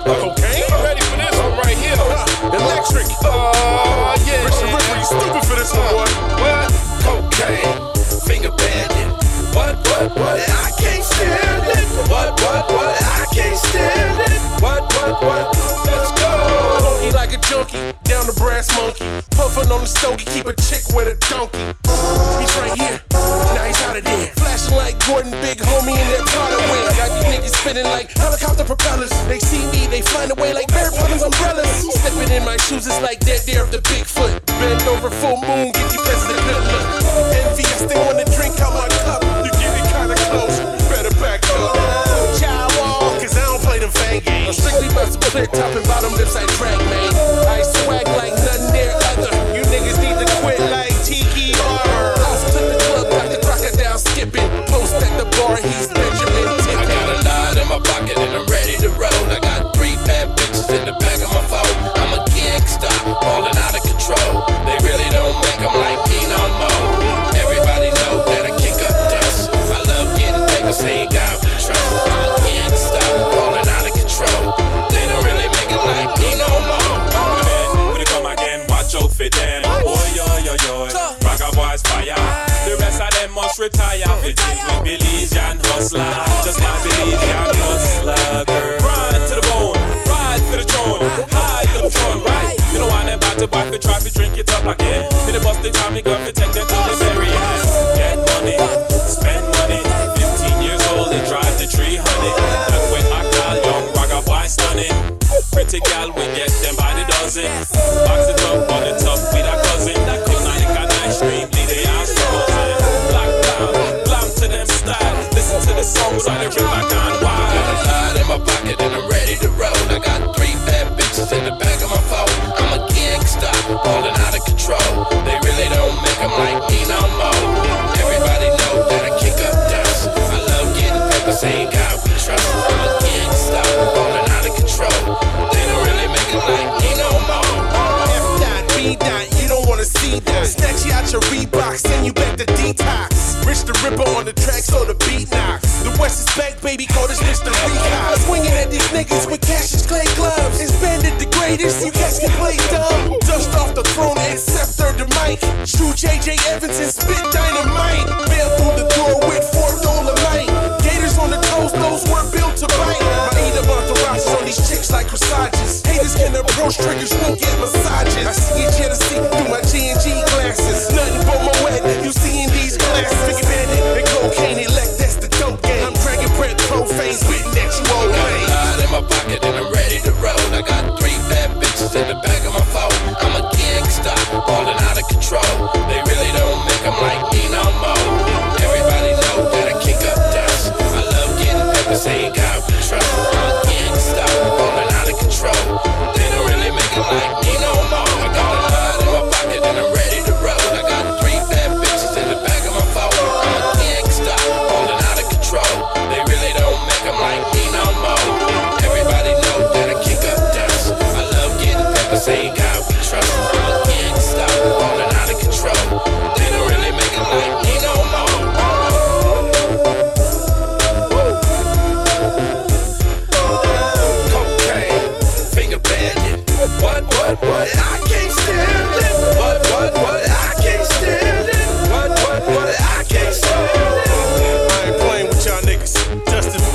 Cocaine? Ready for this one right here. Electric. Yeah. Rich the Ripper, you stupid for this one, boy. What? Cocaine. Finger bandit. What? I can't stand it. What? I can't stand it. What? Let's go. Funky like a junkie, down the brass monkey. Puffin' on the stogie, keep a chick with a donkey. He's right here, now he's out of there. Flashing like Gordon, big homie in that Prada wear. Got these niggas spinning like helicopter propellers. They see me, they flying away like Barry Poppins umbrellas. Stepping in my shoes, it's like that there of the Bigfoot. Bend over, full moon, give you best of the good look. Envious, they wanna drink out my cup. You get it kinda close, better back up. Child wall, cause I don't play them fang games. I'm strictly about some clear top and bottom lips I drag, man. I swag like nothing there other. You niggas need to quit like Tiki Barber. Off to the club, got the crocodile skipping. Post at the bar, he's Benjamin Tippin'. I got a lot in my pocket and I'm ready to roll. I got 3 bad bitches in the back of my phone. I'm a gangsta, falling out of control. They really don't make them like me no more. Everybody know that I kick up dust. I love getting paper, saying God we trust. I'm a gangsta, falling out of control. They don't really make them like me no more. When they come again, watch out for them. Oh, yo. Ragga boys fire. The rest of them must retire. Fit in with Belizean hustler. Just like Belizean hustler, girl. Ride to the bone, ride to the throne. High to the throne, right? You don't want them back to back, they try to drink it up again. Then they bust the Tommy gun to take them to the very end. Get money, spend money. 15 years old, they drive the 300. And when I call young ragga boy stunning. Pretty gal, we get them by the dozen. Box it up on the top with a cousin. Tonight got ice cream, lead the ass frozen. Black down, glam to them style. Listen to the songs on the river gone wild. Got a lot in my pocket and I'm ready to roll. I got 3 bad bitches in the back of my phone. I'm a gangsta, falling out of control. They really don't make them like me no more. Everybody know that I kick up dust. I love getting paper, saying God we trust. I'm a gangsta, falling out of control. They don't really make them like me no more. F dot, B dot, you don't wanna see that. Snatch you out your Reebok, send you back to detox. Rich the Ripper on the track so the beat knocks. The West is back, baby, call this Mr. Recon. Swinging at these niggas with Cassius Clay gloves. It's Bandit the greatest, you cats can play dumb. Dust off the throne and scepter the mic. Shoot J.J. Evans and spit dynamite. Bail through the door with 4 Dolomite. Gators on the toes, those were built to bite. Maida entourage on these chicks like corsages. Haters can approach triggers, won't get massages. I see your jealousy through my G&G glasses. Nothing but my wet, you see in these glasses. Big Bandit and cocaine elect, that's the dope game. I'm dragging breath, profane, spitting at you all day. Got a lot in my pocket and I'm ready to roll. I got 3 bad bitches in the back of my phone. I'm a gangsta, falling out of control. They really don't make them like me no more. Everybody know that I kick up dust. I love getting paper, saying God we trust. I'm a gangsta, falling out of control. They don't really make them like me no more. I got a lot in my pocket and I'm ready to roll. I got 3 bad bitches in the back of my phone. I'm a gangsta, falling out of control. They really don't make them like me no more. Everybody know that I kick up dust. I love getting paper, saying God we trust. I'm a gangsta, falling out of control. They don't really make them like me no more. Cocaine, finger bandit. What? I can't stand it. What? I can't stand it. What? I can't stand it. I ain't playing with y'all niggas. Justin